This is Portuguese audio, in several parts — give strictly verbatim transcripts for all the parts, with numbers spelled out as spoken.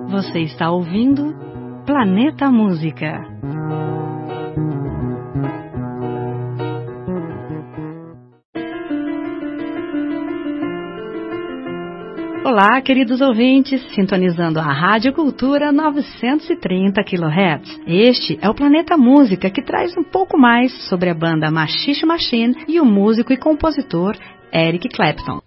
Você está ouvindo Planeta Música. Olá, queridos ouvintes, sintonizando a Rádio Cultura novecentos e trinta quilohertz. Este é o Planeta Música, que traz um pouco mais sobre a banda Machixe Machine e o músico e compositor Eric Clapton.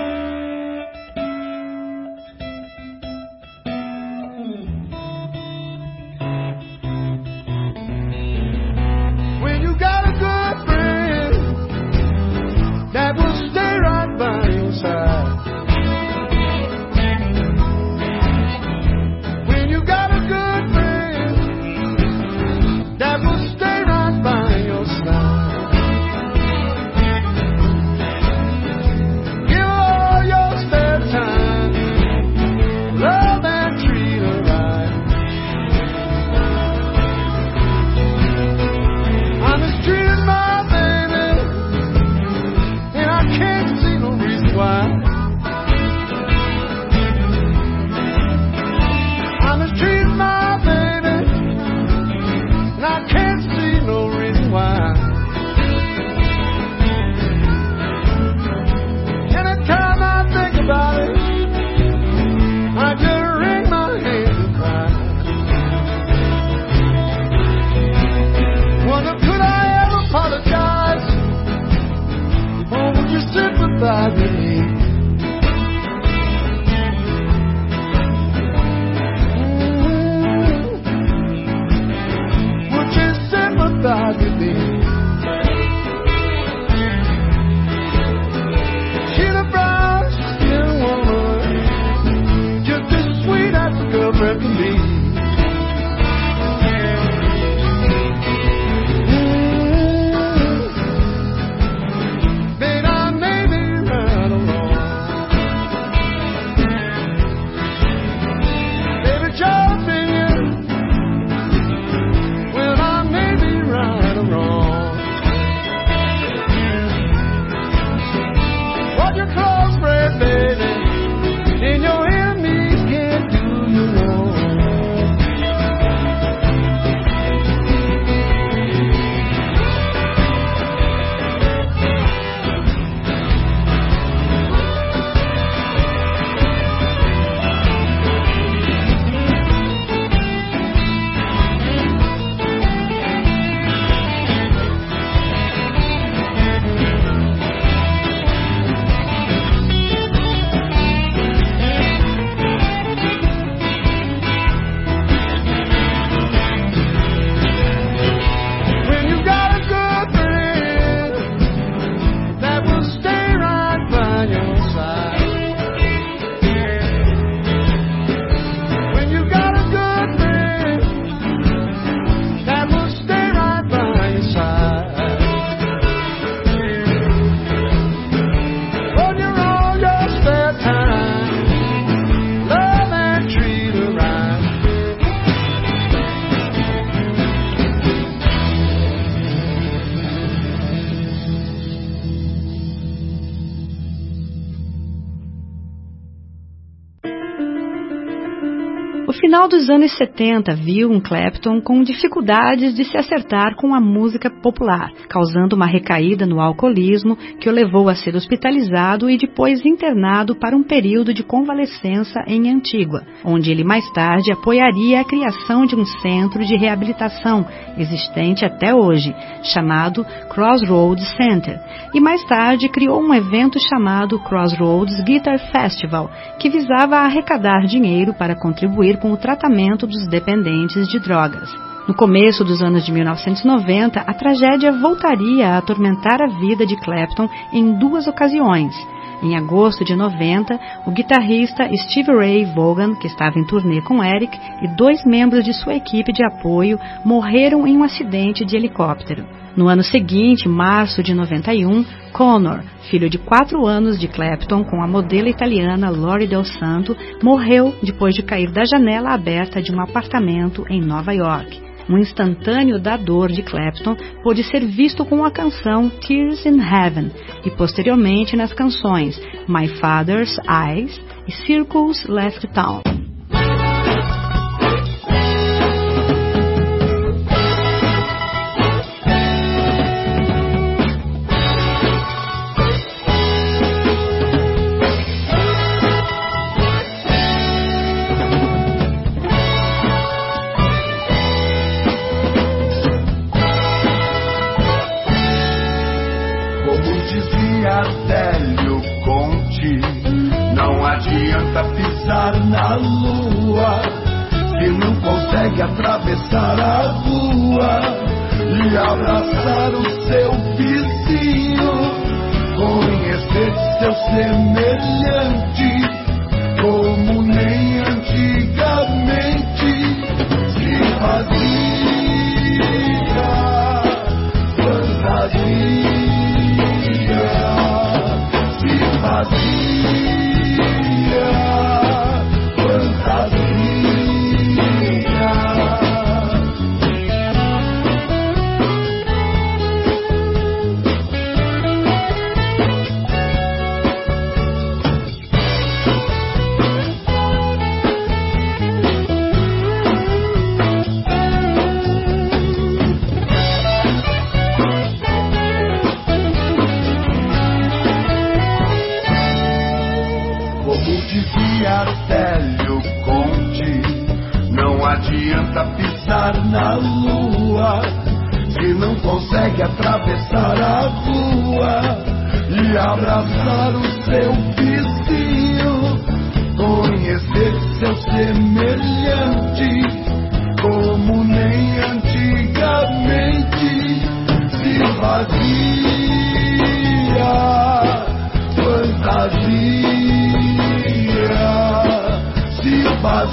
O final dos anos setenta viu um Clapton com dificuldades de se acertar com a música popular, causando uma recaída no alcoolismo que o levou a ser hospitalizado e depois internado para um período de convalescença em Antigua, onde ele mais tarde apoiaria a criação de um centro de reabilitação existente até hoje, chamado Crossroads Center, e mais tarde criou um evento chamado Crossroads Guitar Festival, que visava arrecadar dinheiro para contribuir com o tratamento dos dependentes de drogas. No começo dos anos de mil novecentos e noventa, a tragédia voltaria a atormentar a vida de Clapton em duas ocasiões. Em agosto de noventa, o guitarrista Stevie Ray Vaughan, que estava em turnê com Eric, e dois membros de sua equipe de apoio morreram em um acidente de helicóptero. No ano seguinte, março de noventa e um, Connor, filho de quatro anos de Clapton com a modelo italiana Lori Del Santo, morreu depois de cair da janela aberta de um apartamento em Nova York. Um instantâneo da dor de Clapton pôde ser visto com a canção Tears in Heaven e posteriormente nas canções My Father's Eyes e Circles Left Town. na lua, que não consegue atravessar a rua e abraçar o seu vizinho, conhecer seu semelhante, como nem antigamente se fazia. Fantasia se fazia, fantasia. Télio Conte, não adianta pisar na lua se não consegue atravessar a rua e abraçar o seu vizinho, conhecer seu semelhante, como nem antigamente se fazia. Fantasia se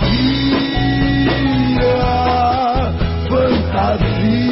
fazia, fantasia.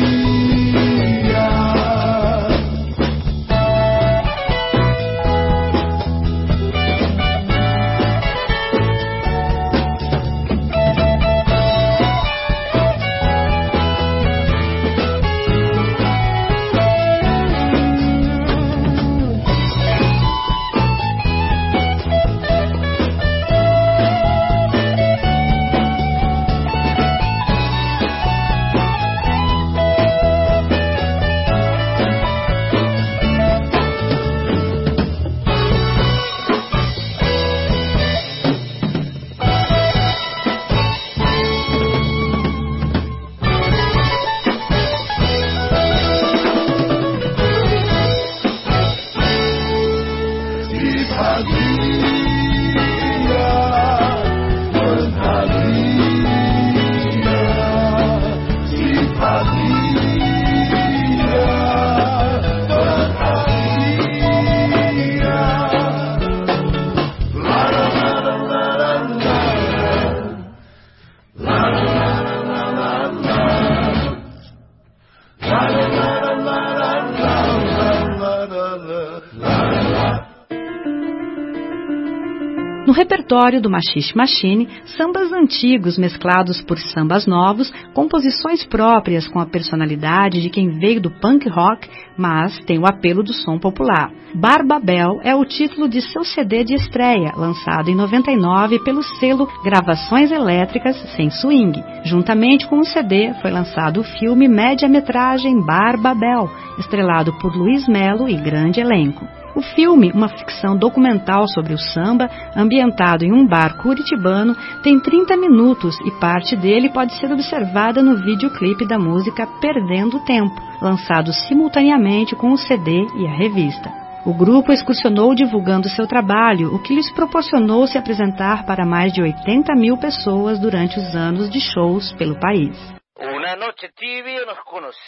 No repertório do Machixe Machine, sambas antigos mesclados por sambas novos, composições próprias com a personalidade de quem veio do punk rock, mas tem o apelo do som popular. Barbabel é o título de seu C D de estreia, lançado em noventa e nove pelo selo Gravações Elétricas Sem Swing. Juntamente com o C D, foi lançado o filme média-metragem Barbabel, estrelado por Luiz Melo e grande elenco. O filme, uma ficção documental sobre o samba, ambientado em um bar curitibano, tem trinta minutos e parte dele pode ser observada no videoclipe da música Perdendo Tempo, lançado simultaneamente com o C D e a revista. O grupo excursionou divulgando seu trabalho, o que lhes proporcionou se apresentar para mais de oitenta mil pessoas durante os anos de shows pelo país. Una noche tibia nos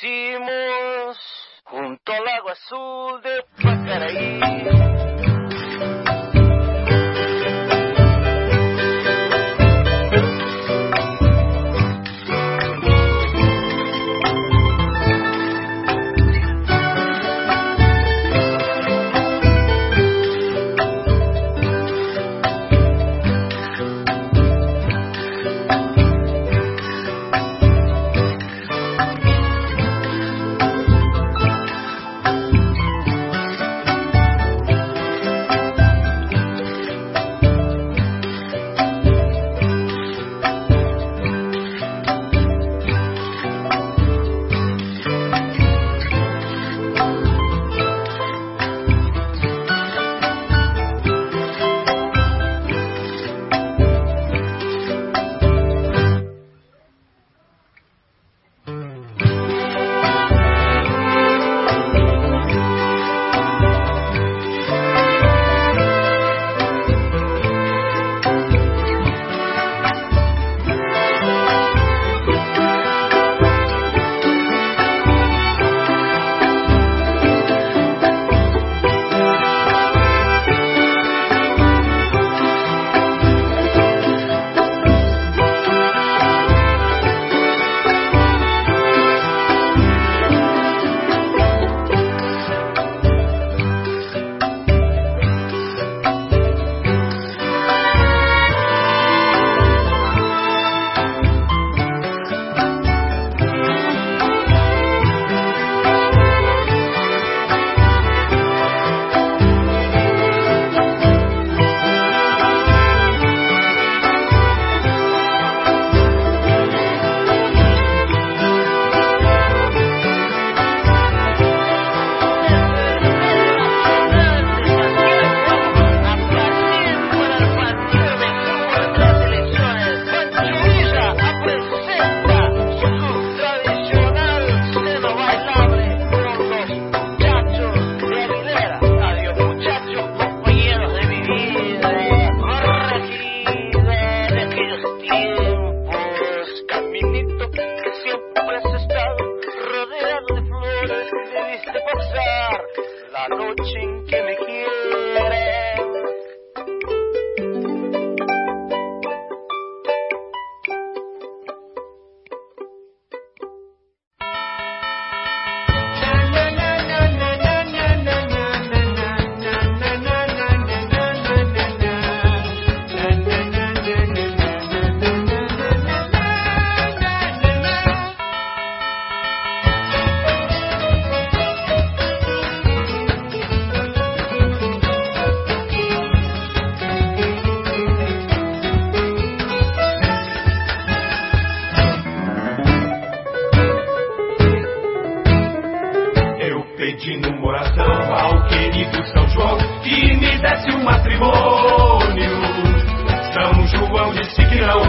conocimos junto al lago azul de Pacaraí.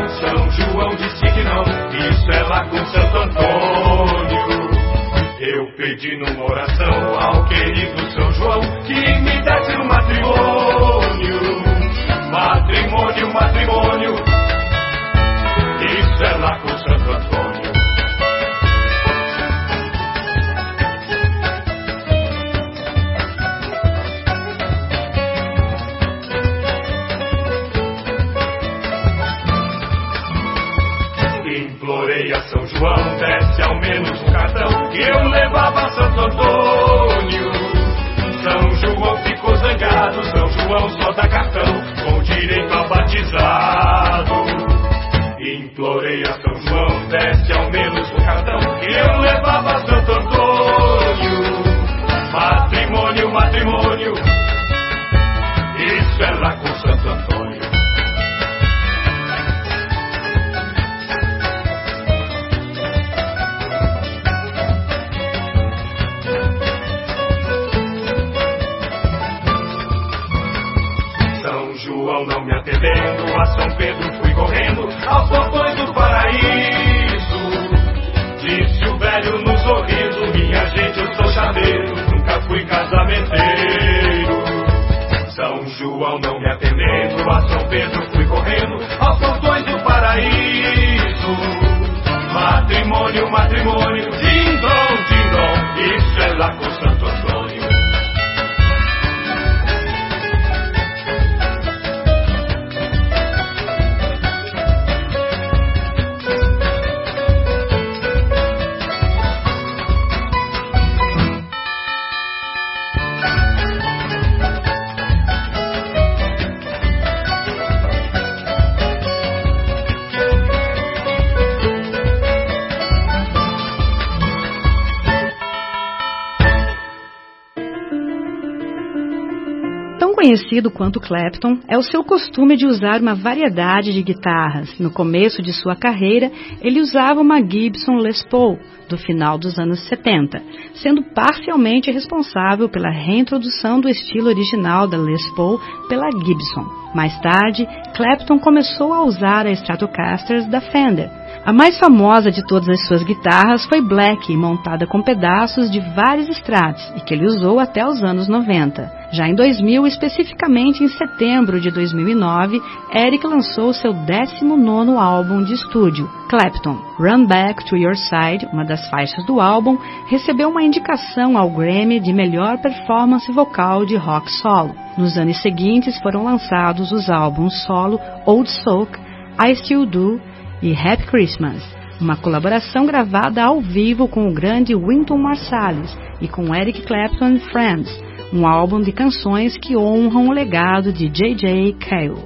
São João disse que não, isso é lá com Santo Antônio. Eu pedi numa oração ao querido São João que me desse um matrimônio. Matrimônio, matrimônio, isso é lá com Santo Antônio. Implorei a São João, desse ao menos um cartão que eu levava a Santo Antônio. São João ficou zangado, São João só dá cartão com direito a batizado. Implorei a São João, desse ao menos um cartão que eu levava a Santo Antônio. Matrimônio, matrimônio, isso é lá com Santo Antônio. Não me atendendo, a São Pedro fui correndo aos portões do paraíso. Disse o velho no sorriso, minha gente, eu sou chaveiro, nunca fui casamenteiro. São João não me atendendo, a São Pedro fui correndo aos portões do paraíso. Matrimônio, matrimônio, dindom, dindom, isso é lá com Santo Antônio. Conhecido quanto Clapton, é o seu costume de usar uma variedade de guitarras. No começo de sua carreira, ele usava uma Gibson Les Paul, do final dos anos setenta, sendo parcialmente responsável pela reintrodução do estilo original da Les Paul pela Gibson. Mais tarde, Clapton começou a usar a Stratocaster da Fender. A mais famosa de todas as suas guitarras foi Black, montada com pedaços de vários Strats, e que ele usou até os anos noventa. Já em dois mil, especificamente em setembro de dois mil e nove, Eric lançou seu décimo nono álbum de estúdio, Clapton. Run Back to Your Side, uma das faixas do álbum, recebeu uma indicação ao Grammy de melhor performance vocal de rock solo. Nos anos seguintes foram lançados os álbuns solo Old Soak, I Still Do e Happy Christmas, uma colaboração gravada ao vivo com o grande Wynton Marsalis e com Eric Clapton and Friends, um álbum de canções que honram o legado de J J Cale.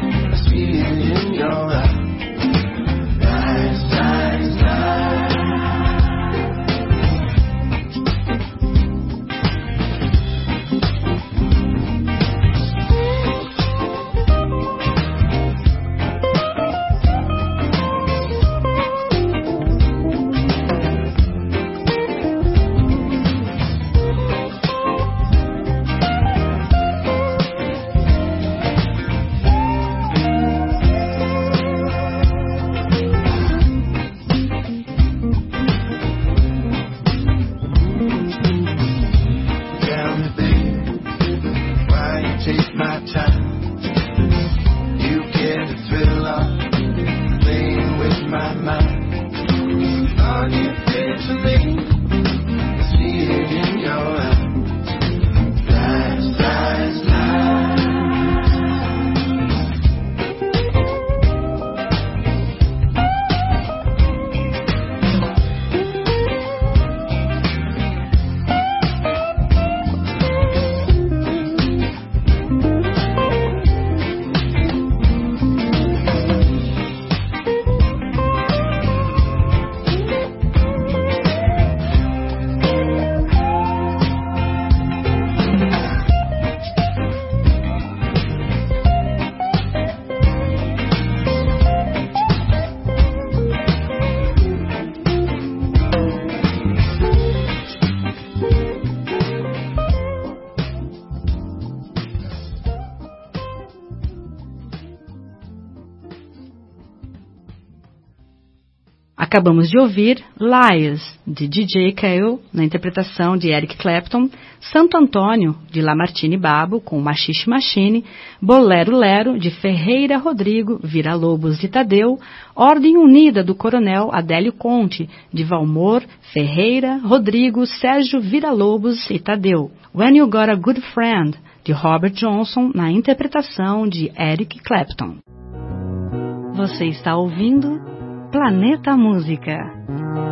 In your eyes, eyes, eyes, eyes. Acabamos de ouvir Lies, de D J Cale, na interpretação de Eric Clapton, Santo Antônio, de Lamartine Babo, com Machixe Machine, Bolero Lero, de Ferreira Rodrigo, Vira-Lobos de Tadeu, Ordem Unida, do Coronel Adélio Conte, de Valmor, Ferreira, Rodrigo, Sérgio Vira-Lobos e Tadeu, When You Got a Good Friend, de Robert Johnson, na interpretação de Eric Clapton. Você está ouvindo Planeta Música.